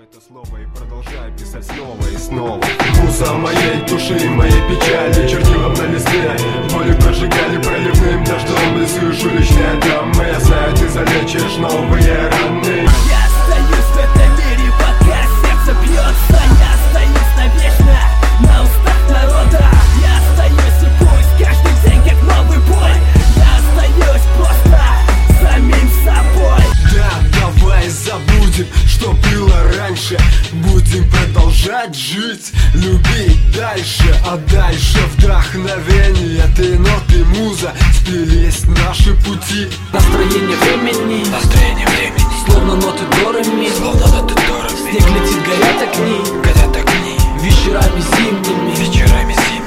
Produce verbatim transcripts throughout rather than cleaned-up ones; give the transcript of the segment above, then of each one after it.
это слово и продолжаю писать снова и снова. Муза моей души, моей печали, чернилом на листе боли прожигали проливным дождем. И слышу личные драмы, я знаю, ты залечишь новые раны. Я остаюсь в этом мире, пока сердце бьется. Я остаюсь навечно на устах народа. Я остаюсь и пусть каждый день как новый бой. Я остаюсь просто самим собой. Да, давай забудем, что было раньше. Будем продолжать жить, любить дальше. А дальше вдохновение, ты ноты, муза, сплелись наши пути. Настроение времени, Настроение времени, словно ноты дорами, словно ноты дорами. снег летит, горят огни, Горят огни, вечерами зимними. вечерами зимними.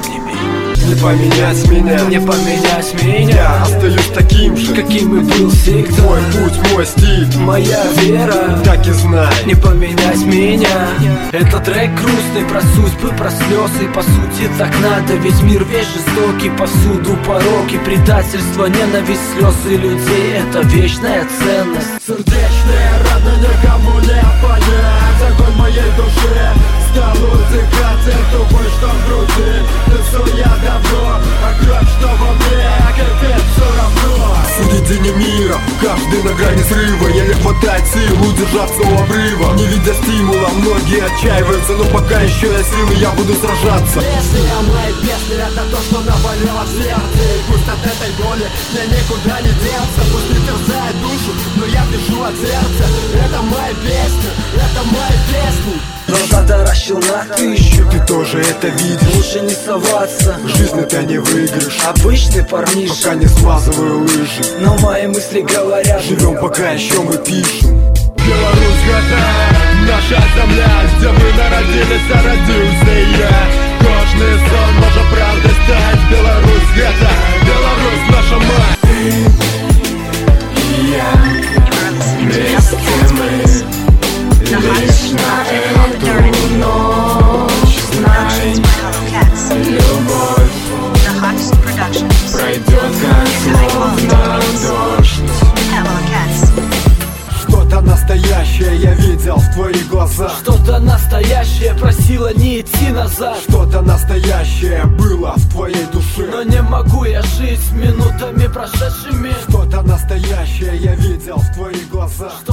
Не поменять меня, Не поменять я меня, остаюсь таким же, каким и был всегда. мой путь, мой стиль, Моя вера, так и знай. не поменять меня. Это трек грустный про судьбы, про слезы. По сути так надо, ведь мир весь жестокий. Повсюду пороки, предательство, ненависть, слезы людей. Это вечная ценность. Сердечные раны никому не понять. Огонь моей души стал утекать. И тупой, что в груди, несу я давно. А кровь, что во мне, кипит все равно. В середине мира, каждый на грани срыва. Еле хватает сил удержаться у обрыва. Не видя стимула, многие отчаиваются. Но пока еще есть силы, я буду сражаться. Песня моей песни, это то, что навалило в сердце. И пусть от этой боли мне никуда не деться. Пусть не терзает душу, но я пишу от сердца. Это моя песня, это мои песни. Глаза таращил на тысячу, Ты тоже это видишь. лучше не соваться. Жизнь это не выигрыш, Обычный парниша, пока не смазываю лыжи. но мои мысли говорят. Живем, пока еще мы пишем. Беларусь это наша земля, где мы народились, а родился и я. Кожный сон может правдой стать. Беларусь это, Беларусь наша мать. Ты и я, вместе мы лишь на эту ночь. Знай, любовь пройдет как словно дождь. Что-то настоящее я видел в твоих глазах. Что-то настоящее просило не идти назад. Что-то настоящее было в твоей душе. Но не могу я жить минутами прошедшими. Что-то настоящее я видел в твоих глазах.